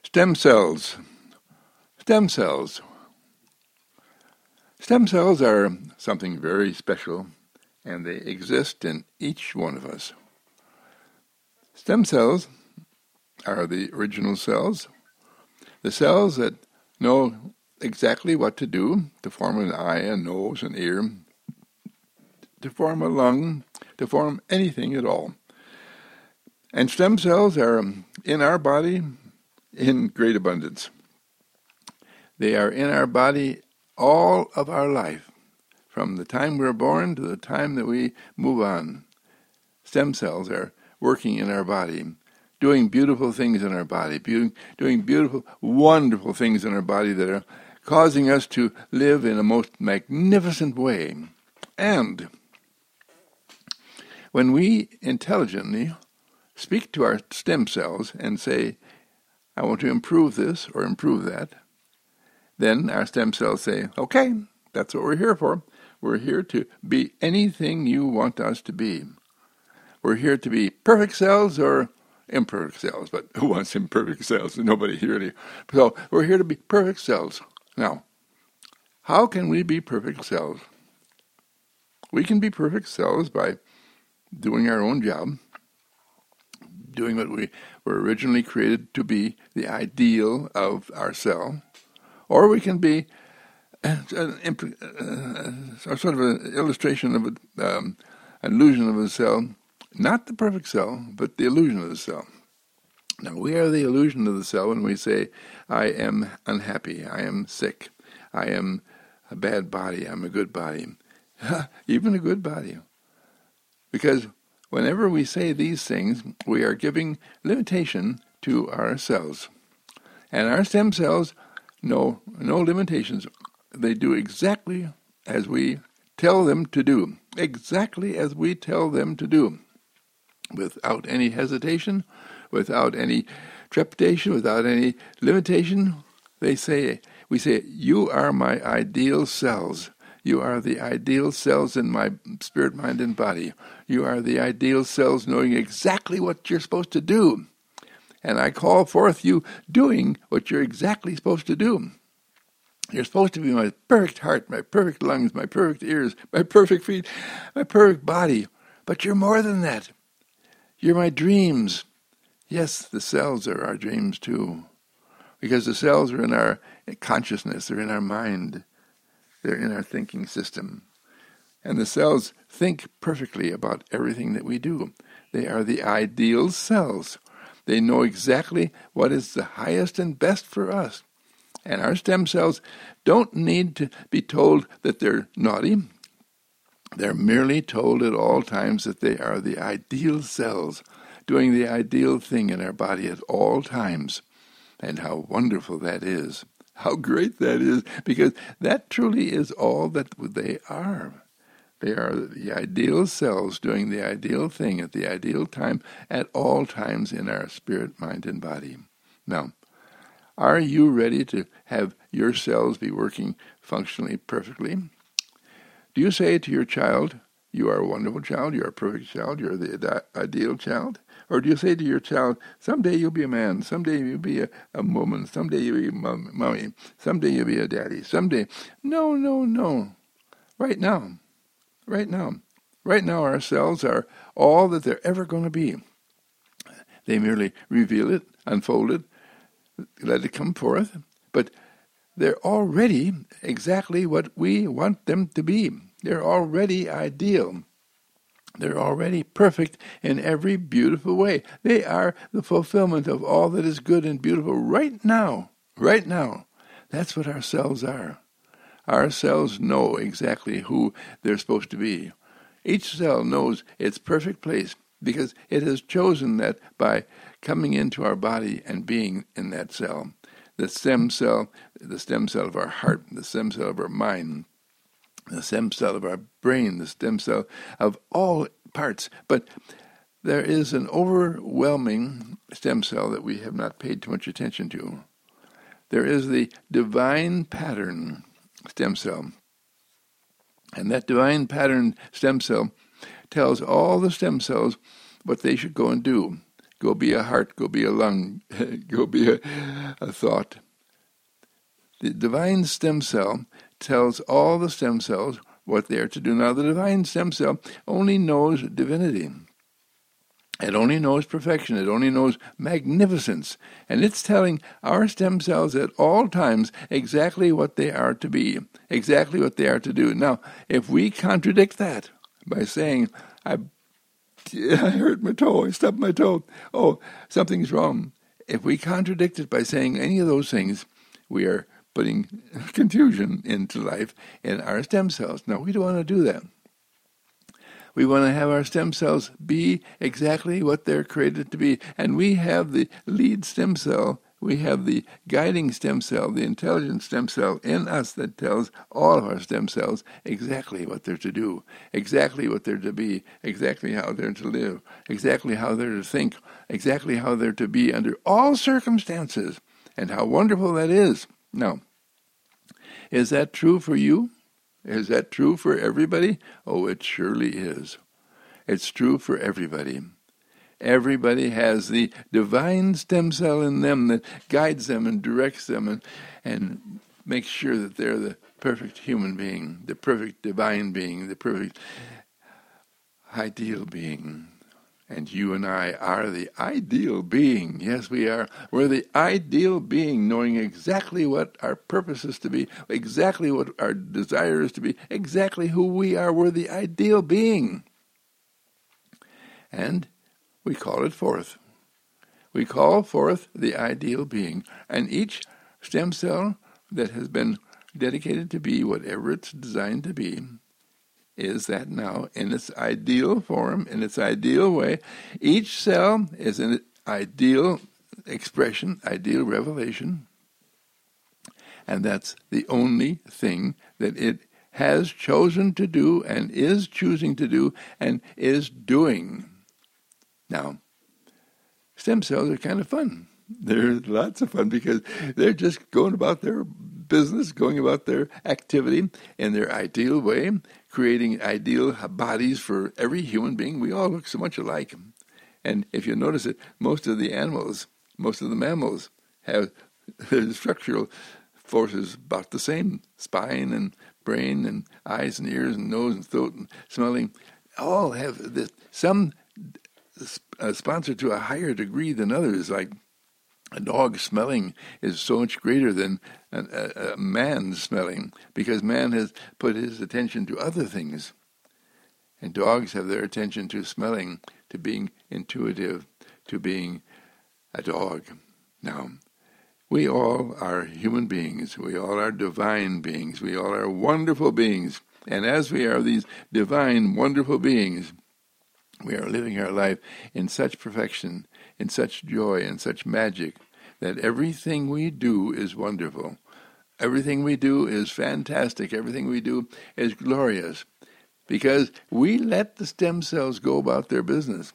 Stem cells. Stem cells. Stem cells are something very special, and they exist in each one of us. Stem cells are the original cells, the cells that know exactly what to do to form an eye, a nose, an ear, to form a lung, to form anything at all. And stem cells are in our body in great abundance. They are in our body all of our life, from the time we're born to the time that we move on. Stem cells are working in our body, doing beautiful things in our body, doing beautiful, wonderful things in our body that are causing us to live in a most magnificent way. And when we intelligently speak to our stem cells and say, I want to improve this or improve that, then our stem cells say, okay, that's what we're here for. We're here to be anything you want us to be. We're here to be perfect cells or imperfect cells, but who wants imperfect cells? Nobody really. So we're here to be perfect cells. Now, how can we be perfect cells? We can be perfect cells by doing our own job, doing what we were originally created to be, the ideal of our cell, or we can be a sort of an illustration of an illusion of a cell, not the perfect cell, but the illusion of the cell. Now, we are the illusion of the cell when we say, I am unhappy, I am sick, I am a bad body, I'm a good body, even a good body. Because whenever we say these things, we are giving limitation to our cells. And our stem cells know no limitations. They do exactly as we tell them to do. Exactly as we tell them to do. Without any hesitation, without any trepidation, without any limitation, we say, you are my ideal cells. You are the ideal cells in my spirit, mind, and body. You are the ideal cells knowing exactly what you're supposed to do. And I call forth you doing what you're exactly supposed to do. You're supposed to be my perfect heart, my perfect lungs, my perfect ears, my perfect feet, my perfect body. But you're more than that. You're my dreams. Yes, the cells are our dreams too. Because the cells are in our consciousness, they're in our mind. They're in our thinking system. And the cells think perfectly about everything that we do. They are the ideal cells. They know exactly what is the highest and best for us. And our stem cells don't need to be told that they're naughty. They're merely told at all times that they are the ideal cells, doing the ideal thing in our body at all times. And how wonderful that is. How great that is, because that truly is all that they are. They are the ideal cells doing the ideal thing at the ideal time at all times in our spirit, mind, and body. Now, are you ready to have your cells be working functionally perfectly? Do you say to your child, you are a wonderful child, you are a perfect child, you're the ideal child? Or do you say to your child, someday you'll be a man, someday you'll be a woman, someday you'll be a mommy, someday you'll be a daddy, someday... No. Right now. Right now our cells are all that they're ever going to be. They merely reveal it, unfold it, let it come forth, but they're already exactly what we want them to be. They're already ideal. They're already perfect in every beautiful way. They are the fulfillment of all that is good and beautiful right now. Right now. That's what our cells are. Our cells know exactly who they're supposed to be. Each cell knows its perfect place because it has chosen that by coming into our body and being in that cell. The stem cell of our heart, the stem cell of our mind, the stem cell of our brain, the stem cell of all parts. But there is an overwhelming stem cell that we have not paid too much attention to. There is the divine pattern stem cell. And that divine pattern stem cell tells all the stem cells what they should go and do. go be a heart, go be a lung, go be a thought. The divine stem cell tells all the stem cells what they are to do. Now, the divine stem cell only knows divinity. It only knows perfection. It only knows magnificence. And it's telling our stem cells at all times exactly what they are to be, exactly what they are to do. Now, if we contradict that by saying, I hurt my toe, I stubbed my toe, oh, something's wrong. If we contradict it by saying any of those things, we are putting confusion into life in our stem cells. Now, we don't want to do that. We want to have our stem cells be exactly what they're created to be. And we have the lead stem cell, we have the guiding stem cell, the intelligent stem cell in us that tells all of our stem cells exactly what they're to do, exactly what they're to be, exactly how they're to live, exactly how they're to think, exactly how they're to be under all circumstances, and how wonderful that is. Now, is that true for you? Is that true for everybody? Oh, it surely is. It's true for everybody. Everybody has the divine stem cell in them that guides them and directs them and makes sure that they're the perfect human being, the perfect divine being, the perfect ideal being. And you and I are the ideal being. Yes, we are. We're the ideal being, knowing exactly what our purpose is to be, exactly what our desire is to be, exactly who we are. We're the ideal being. And we call it forth. We call forth the ideal being. And each stem cell that has been dedicated to be whatever it's designed to be is that now in its ideal form, in its ideal way. Each cell is an ideal expression, ideal revelation, and that's the only thing that it has chosen to do and is choosing to do and is doing. Now, stem cells are kind of fun. They're lots of fun because they're just going about their business, going about their activity in their ideal way, creating ideal bodies for every human being. We all look so much alike. And if you notice it, most of the animals, most of the mammals have structural forces about the same. Spine and brain and eyes and ears and nose and throat and smelling all have this, some sponsored to a higher degree than others. Like a dog smelling is so much greater than a man smelling, because man has put his attention to other things. And dogs have their attention to smelling, to being intuitive, to being a dog. Now, we all are human beings. We all are divine beings. We all are wonderful beings. And as we are these divine, wonderful beings, we are living our life in such perfection, in such joy, in such magic, that everything we do is wonderful. Everything we do is fantastic. Everything we do is glorious, because we let the stem cells go about their business.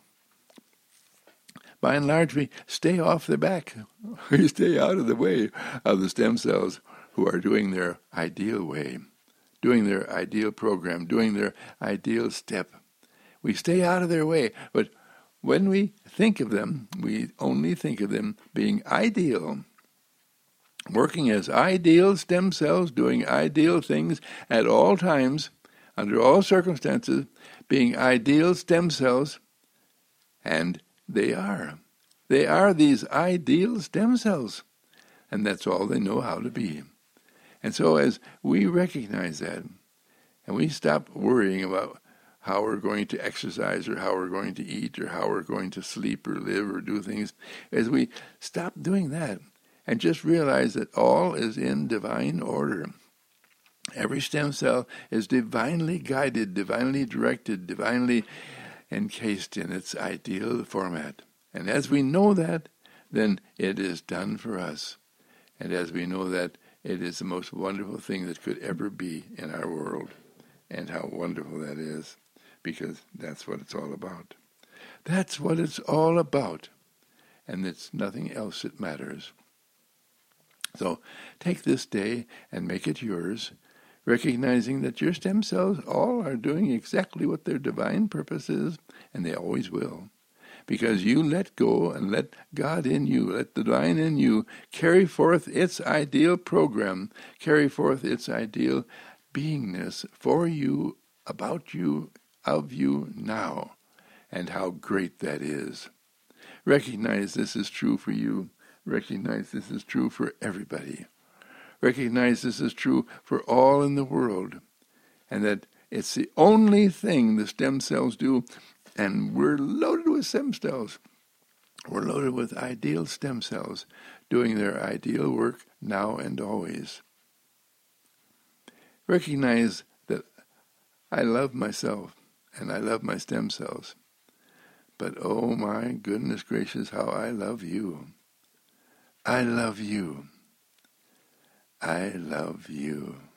By and large, we stay off their back. We stay out of the way of the stem cells who are doing their ideal way, doing their ideal program, doing their ideal step. We stay out of their way, but when we think of them, we only think of them being ideal, working as ideal stem cells, doing ideal things at all times, under all circumstances, being ideal stem cells, and they are. They are these ideal stem cells, and that's all they know how to be. And so as we recognize that, and we stop worrying about how we're going to exercise or how we're going to eat or how we're going to sleep or live or do things, as we stop doing that and just realize that all is in divine order. Every stem cell is divinely guided, divinely directed, divinely encased in its ideal format. And as we know that, then it is done for us. And as we know that, it is the most wonderful thing that could ever be in our world. And how wonderful that is, because that's what it's all about. That's what it's all about. And it's nothing else that matters. So take this day and make it yours, recognizing that your stem cells all are doing exactly what their divine purpose is, and they always will. because you let go and let God in you, let the divine in you carry forth its ideal program, carry forth its ideal beingness for you, about you, of you now, and how great that is. Recognize this is true for you. Recognize this is true for everybody. Recognize this is true for all in the world, and that it's the only thing the stem cells do, and we're loaded with stem cells. We're loaded with ideal stem cells doing their ideal work now and always. Recognize that I love myself and I love my stem cells, but oh my goodness gracious, how I love you. I love you. I love you.